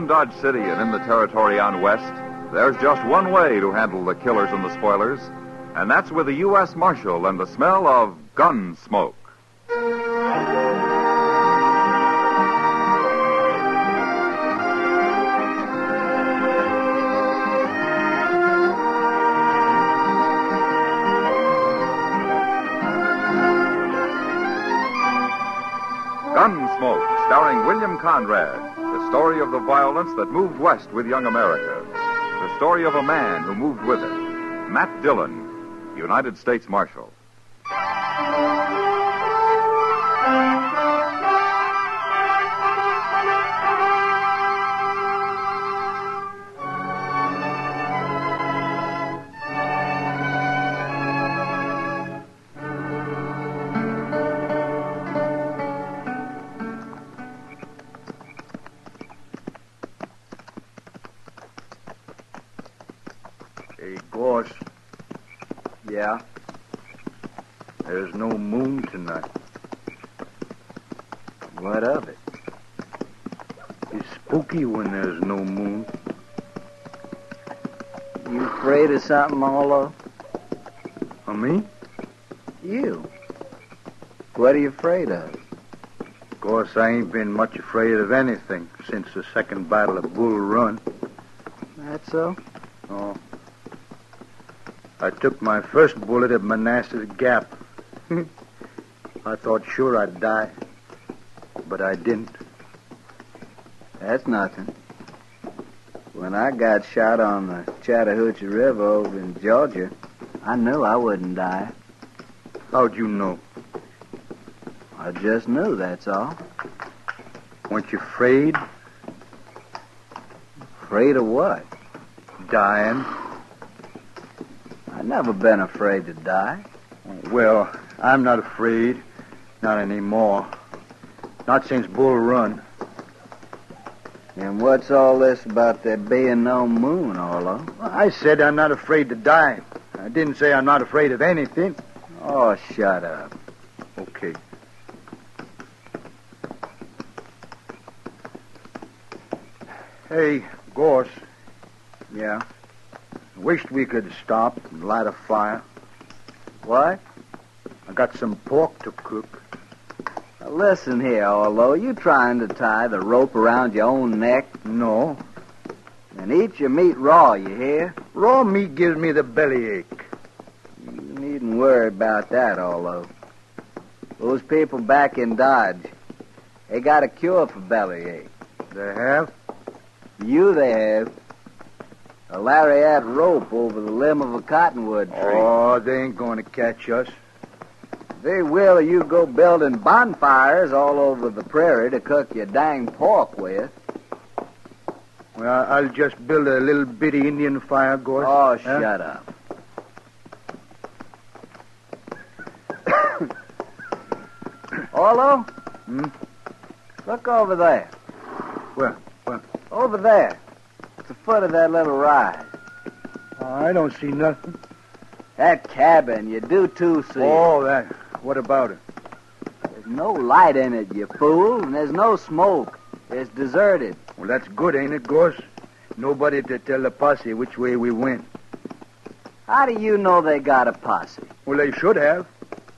in Dodge City and in the territory on West, there's just one way to handle the killers and the spoilers, and that's with a U.S. Marshal and the smell of gun smoke. Gunsmoke, starring William Conrad, the story of the violence that moved west with young America. The story of a man who moved with it. Matt Dillon, United States Marshal. Hey, Gorse. Yeah? There's no moon tonight. What of it? It's spooky when there's no moon. You afraid of something, Arlo? Of me? You. What are you afraid of? Of course, I ain't been much afraid of anything since the second battle of Bull Run. That so? Oh. I took my first bullet at Manassas Gap. I thought sure I'd die, but I didn't. That's nothing. When I got shot on the Chattahoochee River over in Georgia, I knew I wouldn't die. How'd you know? I just knew, that's all. Weren't you afraid? Afraid of what? Dying? I've never been afraid to die. Well, I'm not afraid. Not anymore. Not since Bull Run. And what's all this about there being no moon, Arlo? I said I'm not afraid to die. I didn't say I'm not afraid of anything. Oh, shut up. Okay. Hey, Gorse. Yeah? Wished we could stop and light a fire. What? I got some pork to cook. Now listen here, Arlo. You trying to tie the rope around your own neck? No. And eat your meat raw, you hear? Raw meat gives me the bellyache. You needn't worry about that, Arlo. Those people back in Dodge, they got a cure for bellyache. They have? They have. A lariat rope over the limb of a cottonwood tree. Oh, they ain't going to catch us. They will if you go building bonfires all over the prairie to cook your dang pork with. Well, I'll just build a little bitty Indian fire, Gorse. Oh, shut up. Arlo? Look over there. Where? Over there. At the foot of that little rise. I don't see nothing. That cabin, you do too see. Oh, that. What about it? There's no light in it, you fool, and there's no smoke. It's deserted. Well, that's good, ain't it, Gorse? Nobody to tell the posse which way we went. How do you know they got a posse? Well, they should have.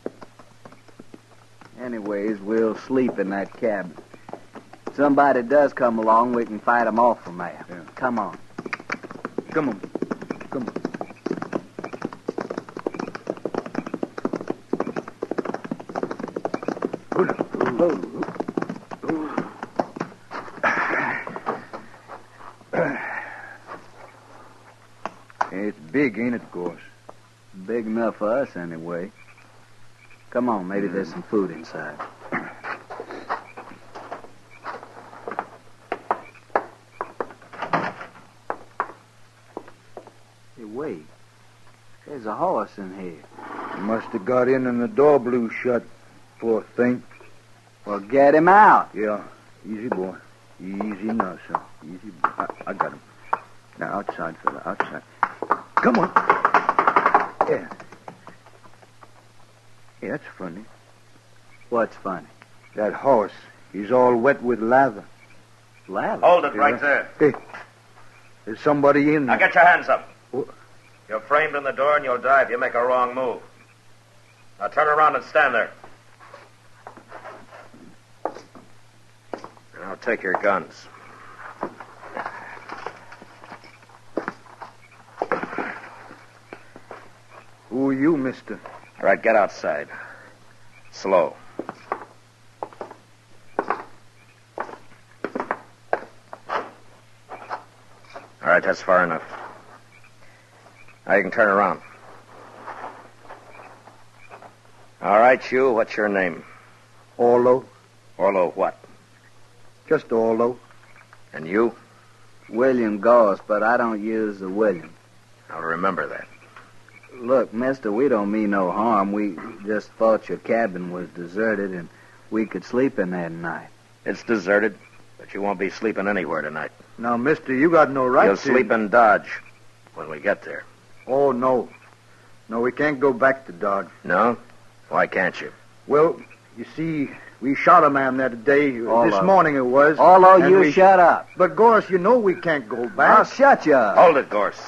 Anyways, we'll sleep in that cabin. If somebody does come along, we can fight them off from there. Yeah. Come on. Come on. It's big, ain't it, Gorse? Big enough for us, anyway. Come on, maybe there's some food inside. Hey, wait. There's a horse in here. He must have got in and the door blew shut, poor thing. Well, get him out. Yeah, easy, boy. Easy now, son. Easy, boy. I got him. Now, outside, fella, outside. Come on. Yeah. Hey, that's funny. What's funny? That horse, he's all wet with lather. Lavender. Hold it right there. Hey, there's somebody in Now there. get your hands up. What? You're framed in the door and you'll die if you make a wrong move. Now turn around and stand there. Now take your guns. Who are you, mister? All right, get outside. Slow. All right, that's far enough. Now you can turn around. All right, you, what's your name? Orlo. Orlo what? Just Orlo. And you? William Goss, but I don't use the William. I'll remember that. Look, mister, we don't mean no harm. We just thought your cabin was deserted and we could sleep in there tonight. It's deserted, but you won't be sleeping anywhere tonight. Now, mister, you got no right You'll to... sleep in Dodge when we get there. Oh, no. No, we can't go back to Dodge. No? Why can't you? Well, you see, we shot a man that day. Orlo. This morning it was. Orlo, and you we... shut up. But, Gorse, you know we can't go I'll back. shut you up. Hold it, Gorse.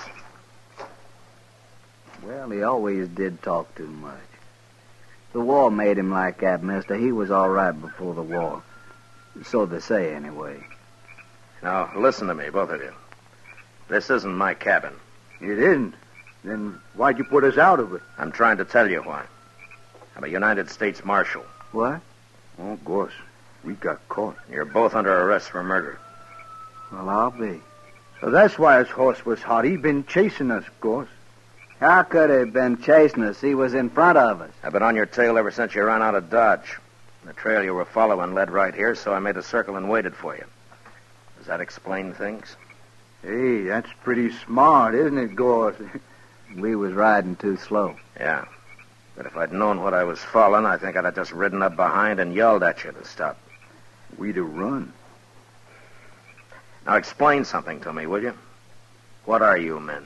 Well, he always did talk too much. The war made him like that, mister. He was all right before the war. So they say, anyway. Now, listen to me, both of you. This isn't my cabin. It isn't. Then why'd you put us out of it? I'm trying to tell you why. I'm a United States Marshal. What? Oh, Gorse, we got caught. You're both under arrest for murder. Well, I'll be. So that's why his horse was hot. He been chasing us, Gorse. How could he have been chasing us? He was in front of us. I've been on your tail ever since you ran out of Dodge. The trail you were following led right here, so I made a circle and waited for you. Does that explain things? Hey, that's pretty smart, isn't it, Gorse? We was riding too slow. Yeah. But if I'd known what I was following, I think I'd have just ridden up behind and yelled at you to stop. We'd have run. Now explain something to me, will you? What are you men?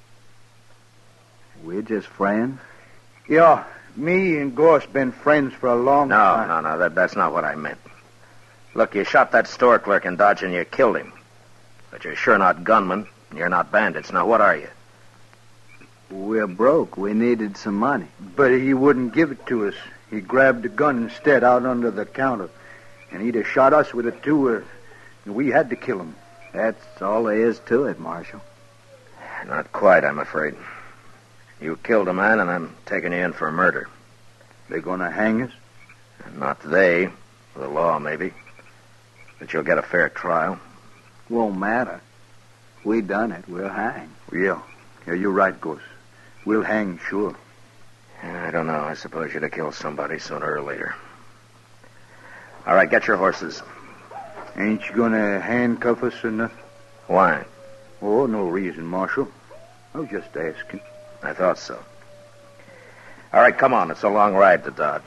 We're just friends. Yeah, me and Gorse been friends for a long time. No, that's not what I meant. Look, you shot that store clerk in Dodge and you killed him. But you're sure not gunmen, and you're not bandits. Now, what are you? We're broke. We needed some money. But he wouldn't give it to us. He grabbed the gun instead out under the counter. And he'd have shot us with it, too. We had to kill him. That's all there is to it, Marshal. Not quite, I'm afraid. You killed a man, and I'm taking you in for murder. They're going to hang us? Not they. The law, maybe. But you'll get a fair trial. Won't matter. We done it. We'll hang. Yeah, you're right, Gorse. We'll hang, sure. I don't know. I suppose you'd have killed somebody sooner or later. All right, get your horses. Ain't you going to handcuff us or nothing? Why? Oh, no reason, Marshal. I was just asking. I thought so. All right, come on. It's a long ride to Dodge.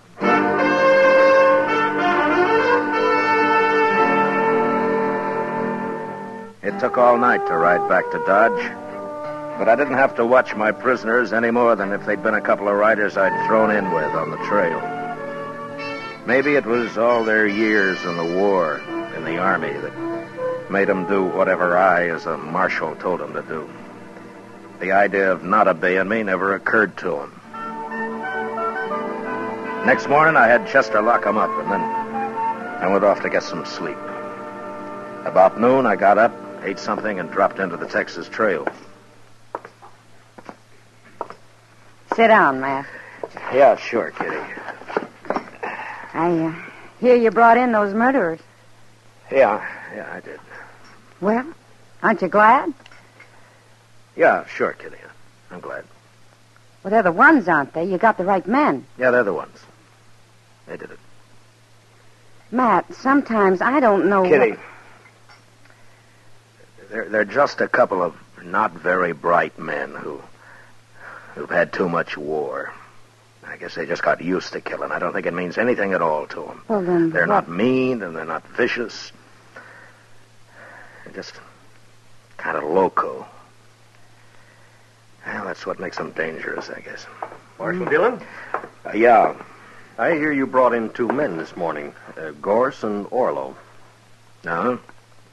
It took all night to ride back to Dodge, but I didn't have to watch my prisoners any more than if they'd been a couple of riders I'd thrown in with on the trail. Maybe it was all their years in the war, in the Army, that made them do whatever I, as a marshal, told them to do. The idea of not obeying me never occurred to them. Next morning, I had Chester lock them up, and then I went off to get some sleep. About noon, I got up, ate something, and dropped into the Texas Trail. Sit down, Matt. Yeah, sure, Kitty. I hear you brought in those murderers. Yeah, I did. Well, aren't you glad? Yeah, sure, Kitty. I'm glad. Well, they're the ones, aren't they? You got the right men. Yeah, they're the ones. They did it. Matt, sometimes I don't know Kitty, they're just a couple of not very bright men who've had too much war. I guess they just got used to killing. I don't think it means anything at all to them. Well, then They're what? not mean, and they're not vicious. They're just kind of loco. Well, that's what makes them dangerous, I guess. Marshal Dillon? Yeah. I hear you brought in two men this morning, Gorse and Orlo. No?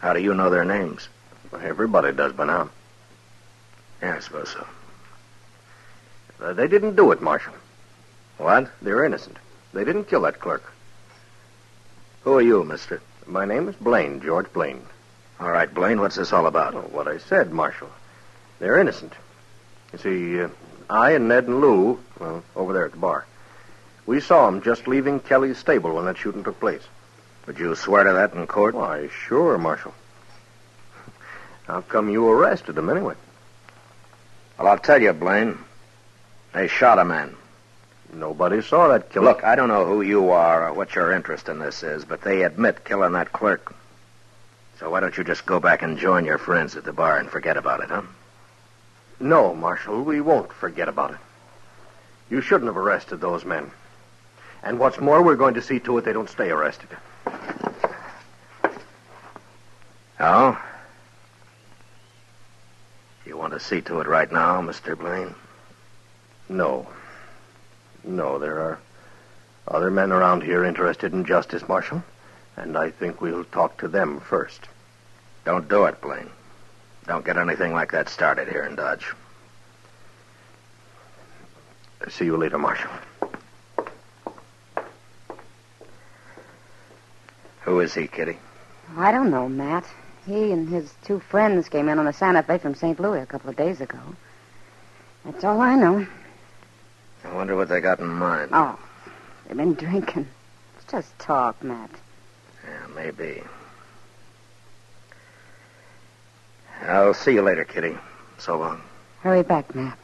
How do you know their names? Well, everybody does by now. Yeah, I suppose so. They didn't do it, Marshal. What? They're innocent. They didn't kill that clerk. Who are you, mister? My name is Blaine, George Blaine. All right, Blaine, what's this all about? Oh, what I said, Marshal. They're innocent. You see, I and Ned and Lou, well, over there at the bar, we saw them just leaving Kelly's stable when that shooting took place. Would you swear to that in court? Why, sure, Marshal. How come you arrested them anyway? Well, I'll tell you, Blaine. They shot a man. Nobody saw that killing. Look, I don't know who you are or what your interest in this is, but they admit killing that clerk. So why don't you just go back and join your friends at the bar and forget about it, huh? No, Marshal, we won't forget about it. You shouldn't have arrested those men. And what's more, we're going to see to it they don't stay arrested. Oh? You want to see to it right now, Mr. Blaine? No. No, there are other men around here interested in justice, Marshal, and I think we'll talk to them first. Don't do it, Blaine. Don't get anything like that started here in Dodge. See you later, Marshal. Who is he, Kitty? I don't know, Matt. He and his two friends came in on a Santa Fe from St. Louis a couple of days ago. That's all I know. I wonder what they got in mind. Oh, they've been drinking. It's just talk, Matt. Yeah, maybe. I'll see you later, Kitty. So long. Hurry back, Matt.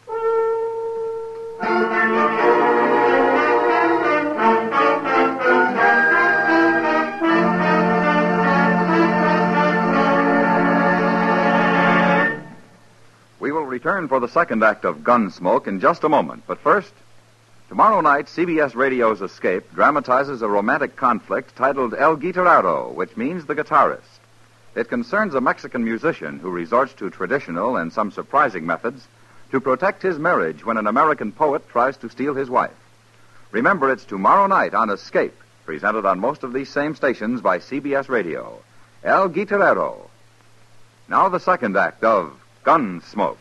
We will return for the second act of Gunsmoke in just a moment. But first, tomorrow night, CBS Radio's Escape dramatizes a romantic conflict titled El Guitarrero, which means the guitarist. It concerns a Mexican musician who resorts to traditional and some surprising methods to protect his marriage when an American poet tries to steal his wife. Remember, it's tomorrow night on Escape, presented on most of these same stations by CBS Radio. El Guitarrero. Now the second act of Gunsmoke.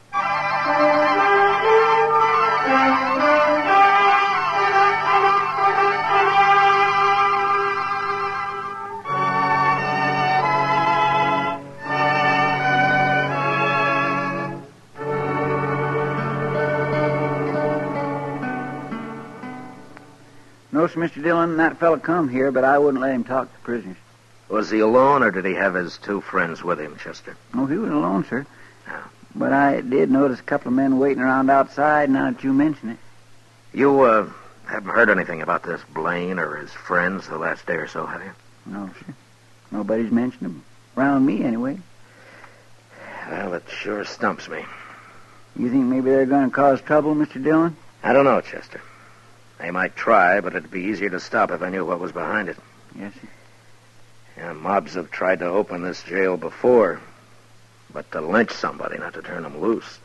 No, sir, Mr. Dillon, that fella come here, but I wouldn't let him talk to prisoners. Was he alone, or did he have his two friends with him, Chester? Oh, he was alone, sir. Yeah. But I did notice a couple of men waiting around outside now that you mention it. You, haven't heard anything about this Blaine or his friends the last day or so, have you? No, sir. Nobody's mentioned them. Around me, anyway. Well, it sure stumps me. You think maybe they're going to cause trouble, Mr. Dillon? I don't know, Chester. They might try, but it'd be easier to stop if I knew what was behind it. Yes, sir. Yeah, mobs have tried to open this jail before, but to lynch somebody, not to turn them loose.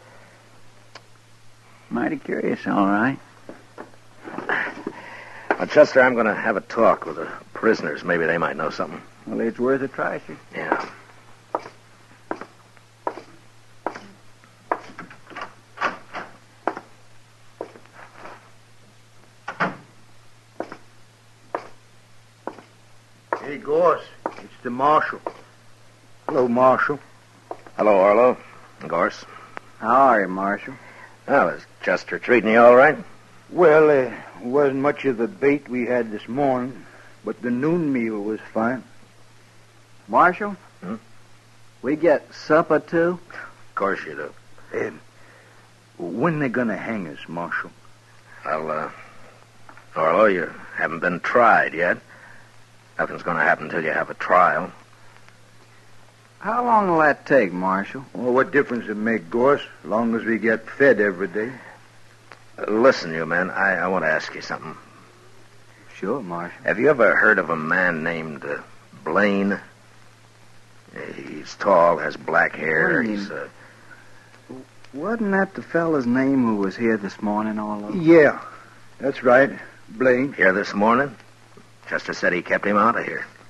Mighty curious, all right. Well, Chester, I'm going to have a talk with the prisoners. Maybe they might know something. Well, it's worth a try, sir. Yeah. Hey, Gorse, it's the marshal. Hello, Marshal. Hello, Orlo. Gorse. How are you, Marshal? Well, is Chester treating you all right? Well, wasn't much of the bait we had this morning, but the noon meal was fine. Marshal? We get supper, too? Of course you do. When they gonna hang us, Marshal? Well, Orlo, you haven't been tried yet. Nothing's going to happen until you have a trial. How long will that take, Marshal? Well, what difference it make, Gorse, as long as we get fed every day? Listen, you men, I want to ask you something. Sure, Marshal. Have you ever heard of a man named Blaine? He's tall, has black hair. Blaine. He's, Wasn't that the fella's name who was here this morning, Orlo? Yeah, that's right, Blaine. Here this morning? Chester said he kept him out of here.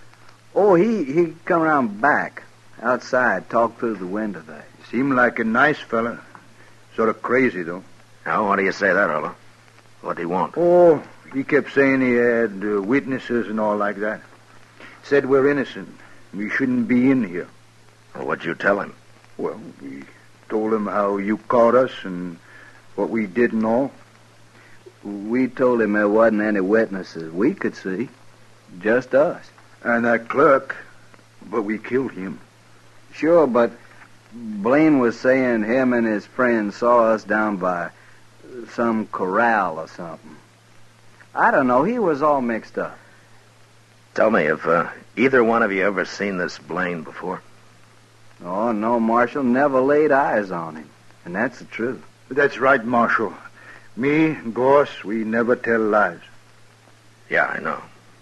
Oh, he come around back, outside, talked through the window there. Seemed like a nice fella. Sort of crazy, though. Now, why do you say that, Orlo? What'd he want? Oh, he kept saying he had witnesses and all like that. Said we're innocent. We shouldn't be in here. Well, what'd you tell him? Well, we told him how you caught us and what we did and all. We told him there wasn't any witnesses we could see. Just us. And that clerk, but we killed him. Sure, but Blaine was saying him and his friends saw us down by some corral or something. I don't know. He was all mixed up. Tell me, have either one of you ever seen this Blaine before? Oh, no, Marshal. Never laid eyes on him. And that's the truth. That's right, Marshal. Me and Gorse, we never tell lies. Yeah, I know.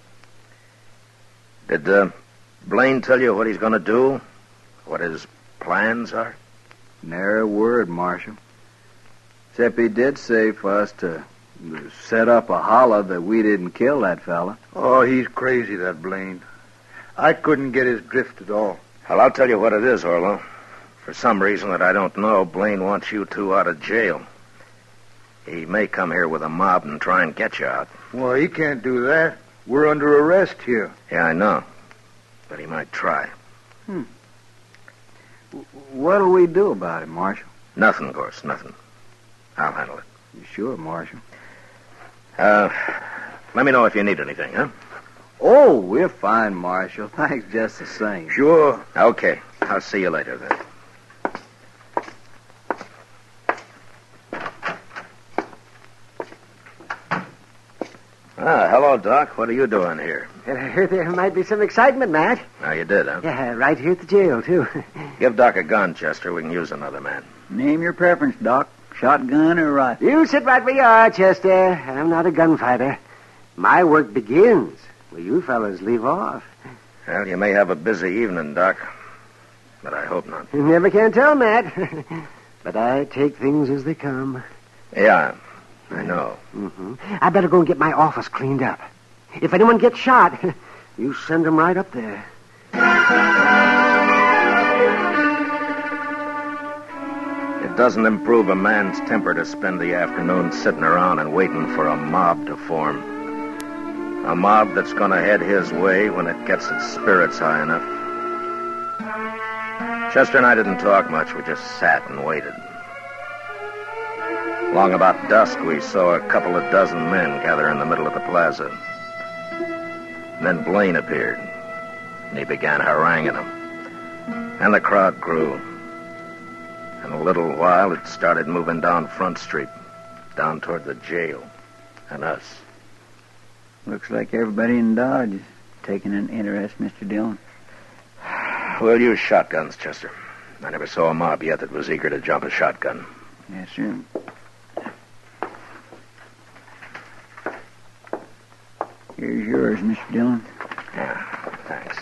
Did Blaine tell you what he's going to do? What his plans are? Nary a word, Marshal. Except he did say for us to set up a holler that we didn't kill that fella. Oh, he's crazy, that Blaine. I couldn't get his drift at all. Well, I'll tell you what it is, Orlo. For some reason that I don't know, Blaine wants you two out of jail. He may come here with a mob and try and get you out. Well, he can't do that. We're under arrest here. Yeah, I know. But he might try. What'll we do about it, Marshal? Nothing, Gorse, nothing. I'll handle it. You sure, Marshal? Let me know if you need anything, huh? Oh, we're fine, Marshal. Thanks just the same. Sure. Okay. I'll see you later, then. Hello, Doc. What are you doing here? I heard there might be some excitement, Matt. Now, you did, huh? Yeah, right here at the jail, too. Give Doc a gun, Chester. We can use another man. Name your preference, Doc. Shotgun or rifle? You sit right where you are, Chester. I'm not a gunfighter. My work begins where you fellas leave off. Well, you may have a busy evening, Doc. But I hope not. You never can tell, Matt. But I take things as they come. Yeah, I know. Mm-hmm. I better go and get my office cleaned up. If anyone gets shot, you send them right up there. It doesn't improve a man's temper to spend the afternoon sitting around and waiting for a mob to form. A mob that's going to head his way when it gets its spirits high enough. Chester and I didn't talk much. We just sat and waited. Long about dusk, we saw a couple of dozen men gather in the middle of the plaza. Then Blaine appeared, and he began haranguing them. And the crowd grew. In a little while, it started moving down Front Street, down toward the jail, and us. Looks like everybody in Dodge is taking an interest, Mr. Dillon. We'll use shotguns, Chester. I never saw a mob yet that was eager to jump a shotgun. Yes, sir. Here's yours, Mr. Dillon. Yeah, thanks.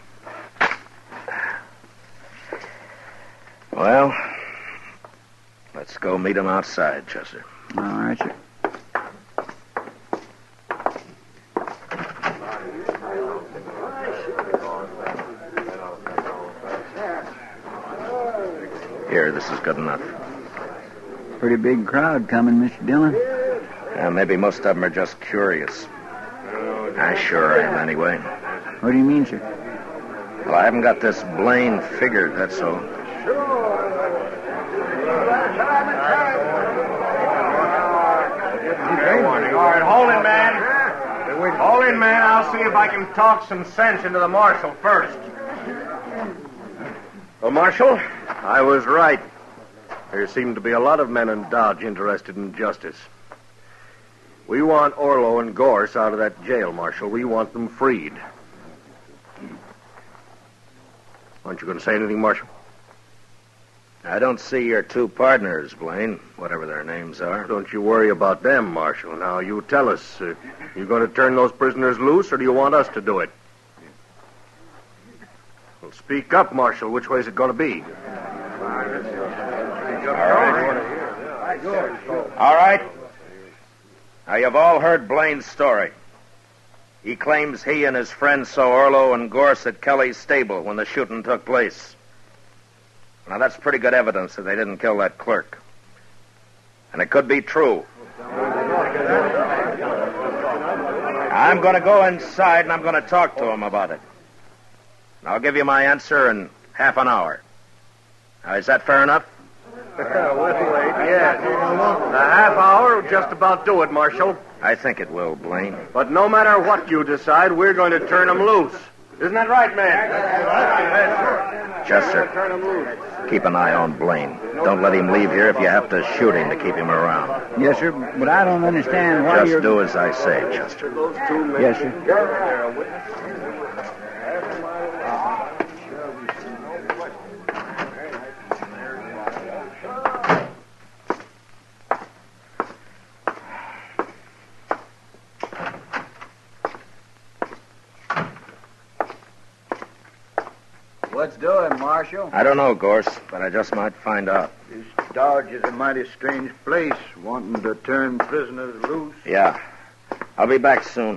Well, let's go meet him outside, Chester. All right, sir. Here, this is good enough. Pretty big crowd coming, Mr. Dillon. Maybe most of them are just curious. I sure am, anyway. What do you mean, sir? Well, I haven't got this Blaine figured, that's all. All right, hold it, man. Hold it, man. I'll see if I can talk some sense into the marshal first. Well, Marshal, I was right. There seem to be a lot of men in Dodge interested in justice. We want Orlo and Gorse out of that jail, Marshal. We want them freed. Aren't you going to say anything, Marshal? I don't see your two partners, Blaine, whatever their names are. Don't you worry about them, Marshal. Now, you tell us. You going to turn those prisoners loose, or do you want us to do it? Well, speak up, Marshal. Which way is it going to be? All right. Now, you've all heard Blaine's story. He claims he and his friends saw Orlo and Gorse at Kelly's stable when the shooting took place. Now, that's pretty good evidence that they didn't kill that clerk. And it could be true. I'm going to go inside and I'm going to talk to him about it. I'll give you my answer in half an hour. Now, is that fair enough? Yes. A half hour will just about do it, Marshal. I think it will, Blaine. But no matter what you decide, we're going to turn him loose. Isn't that right, man? Chester, Turn him loose. keep an eye on Blaine. Don't let him leave here if you have to shoot him to keep him around. Yes, sir, but I don't understand why Just do as I say, Chester. Yes, sir. What's doing, Marshal? I don't know, Gorse, but I just might find out. This Dodge is a mighty strange place, wanting to turn prisoners loose. Yeah. I'll be back soon.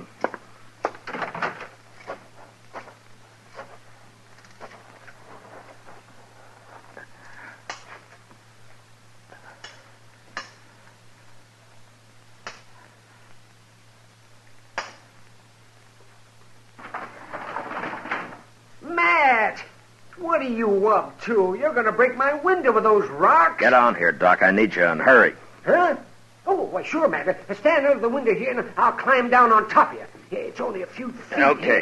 Matt! What are you up to? You're going to break my window with those rocks. Get on here, Doc. I need you, and hurry. Huh? Oh, why, sure, Matt. Stand under the window here, and I'll climb down on top of you. It's only a few feet. Okay.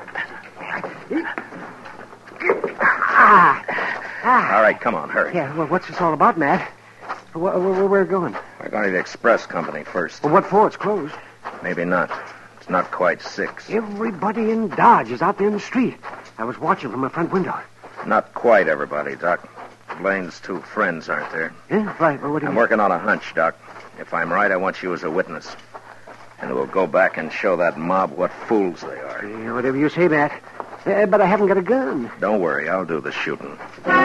All right, come on, hurry. Yeah, well, what's this all about, Matt? Where we're going? We're going to the express company first. Well, what for? It's closed. Maybe not. It's not quite 6. Everybody in Dodge is out there in the street. I was watching from my front window. Not quite everybody, Doc. Blaine's 2 friends aren't there. Yeah, right. Well, what do you I'm working on a hunch, Doc. If I'm right, I want you as a witness. And we'll go back and show that mob what fools they are. Yeah, whatever you say, Matt. But I haven't got a gun. Don't worry, I'll do the shooting.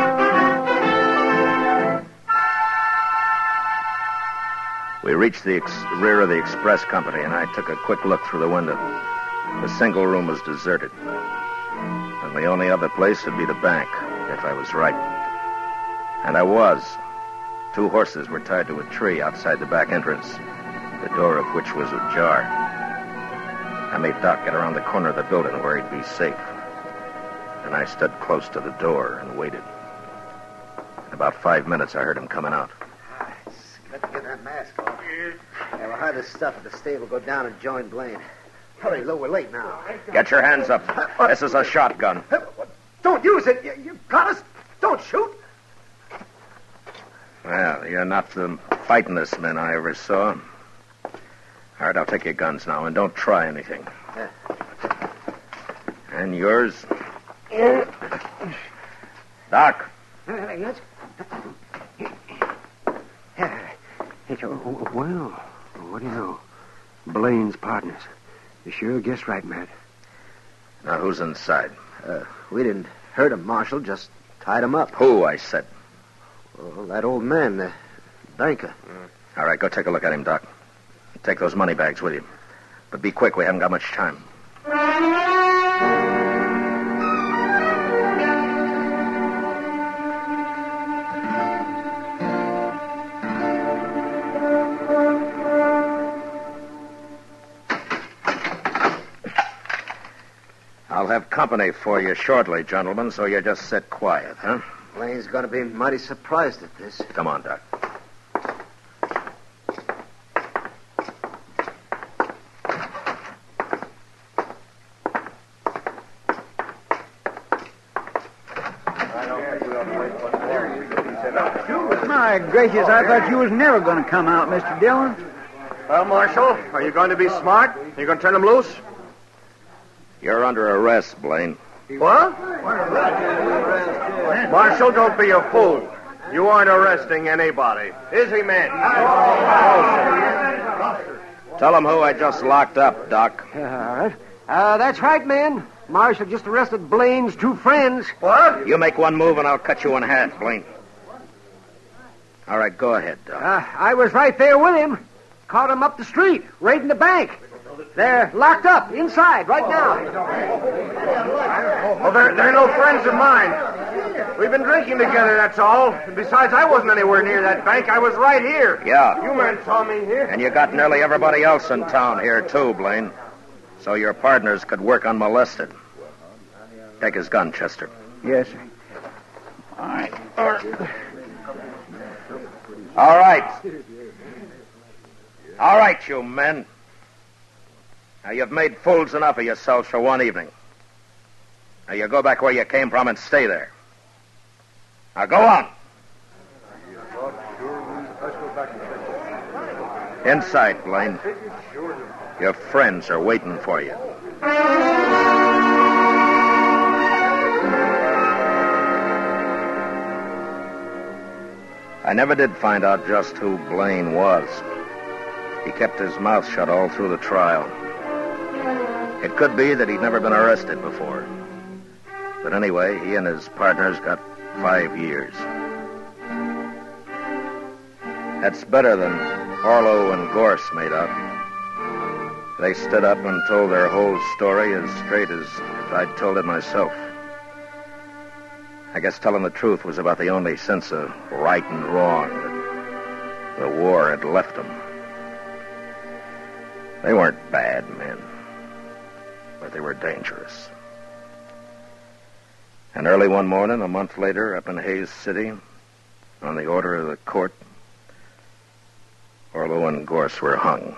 We reached the rear of the express company, and I took a quick look through the window. The single room was deserted. And the only other place would be the bank, if I was right. And I was. 2 horses were tied to a tree outside the back entrance, the door of which was ajar. I made Doc get around the corner of the building where he'd be safe. And I stood close to the door and waited. In about 5 minutes, I heard him coming out. Got to get that mask off. Yeah, we'll hide the stuff at the stable, go down and join Blaine. Hurry, Lou, we're late now. Get your hands up. This is a shotgun. Don't use it. You got us. Don't shoot. Well, you're not the fightingest men I ever saw. All right, I'll take your guns now, and don't try anything. Yeah. And yours? Doc. Yes. Well, what do you know? Blaine's partners. You sure guessed right, Matt. Now, who's inside? We didn't hurt him, Marshal, just tied him up. Who, I said. Well, that old man, the banker. All right, go take a look at him, Doc. Take those money bags with you. But be quick, we haven't got much time. I'll have company for you shortly, gentlemen, so you just sit quiet, huh? Blaine's going to be mighty surprised at this. Come on, Doc. My gracious, I thought you was never going to come out, Mr. Dillon. Well, Marshal, are you going to be smart? Are you going to turn him loose? You're under arrest, Blaine. What? Marshal, don't be a fool. You aren't arresting anybody. Is he, man? Tell them who I just locked up, Doc. All right. That's right, man. Marshal just arrested Blaine's 2 friends. What? You make one move and I'll cut you in half, Blaine. All right, go ahead, Doc. I was right there with him. Caught him up the street, raiding the bank. They're locked up inside right now. Oh, they're no friends of mine. We've been drinking together, that's all. And besides, I wasn't anywhere near that bank. I was right here. Yeah. You men saw me here. And you got nearly everybody else in town here, too, Blaine. So your partners could work unmolested. Take his gun, Chester. Yes, sir. All right. All right. All right, you men. Now, you've made fools enough of yourselves for one evening. Now, you go back where you came from and stay there. Now, go on. Inside, Blaine. Your friends are waiting for you. I never did find out just who Blaine was. He kept his mouth shut all through the trial. It could be that he'd never been arrested before. But anyway, he and his partners got 5 years. That's better than Orlo and Gorse made out. They stood up and told their whole story as straight as if I'd told it myself. I guess telling the truth was about the only sense of right and wrong that the war had left them. They weren't bad men, but they were dangerous. And early one morning, a month later, up in Hayes City, on the order of the court, Orlo and Gorse were hung.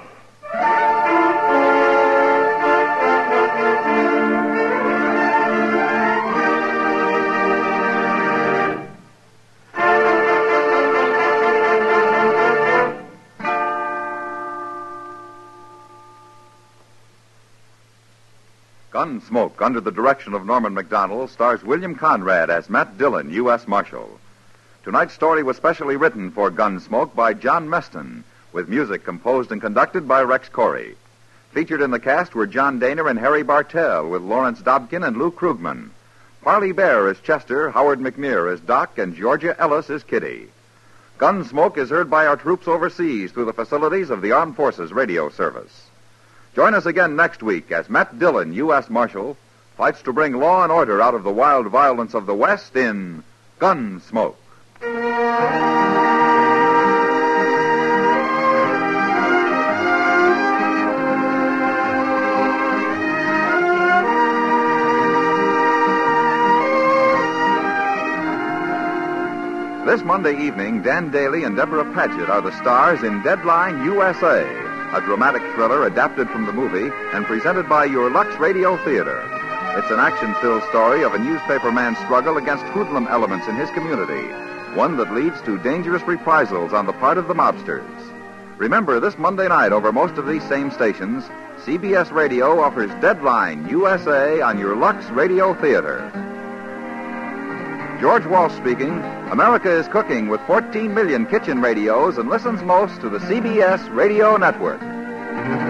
Gunsmoke, under the direction of Norman Macdonald, stars William Conrad as Matt Dillon, U.S. Marshal. Tonight's story was specially written for Gunsmoke by John Meston, with music composed and conducted by Rex Corey. Featured in the cast were John Daner and Harry Bartell, with Lawrence Dobkin and Lou Krugman. Parley Bear as Chester, Howard McNear as Doc, and Georgia Ellis as Kitty. Gunsmoke is heard by our troops overseas through the facilities of the Armed Forces Radio Service. Join us again next week as Matt Dillon, U.S. Marshal, fights to bring law and order out of the wild violence of the West in Gunsmoke. This Monday evening, Dan Daly and Deborah Paget are the stars in Deadline USA, a dramatic thriller adapted from the movie and presented by your Lux Radio Theater. It's an action-filled story of a newspaper man's struggle against hoodlum elements in his community, one that leads to dangerous reprisals on the part of the mobsters. Remember, this Monday night over most of these same stations, CBS Radio offers Deadline USA on your Lux Radio Theater. George Walsh speaking. America is cooking with 14 million kitchen radios and listens most to the CBS Radio Network.